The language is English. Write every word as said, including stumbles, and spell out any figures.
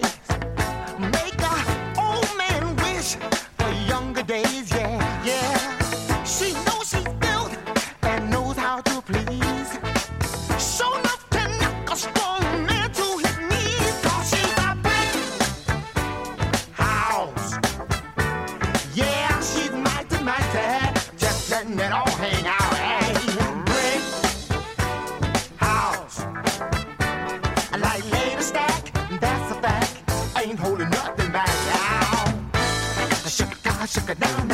Make a old man wish for younger days, yeah, yeah. She knows she's built and knows how to please. So enough to knock a strong man to his knees. 'Cause she's a brick house. Yeah, she's mighty, mighty. Just letting it all hang out. Hey, brick house. Like later stack, that's a fact. Ain't holding nothing back now. Shook it down, shook it down.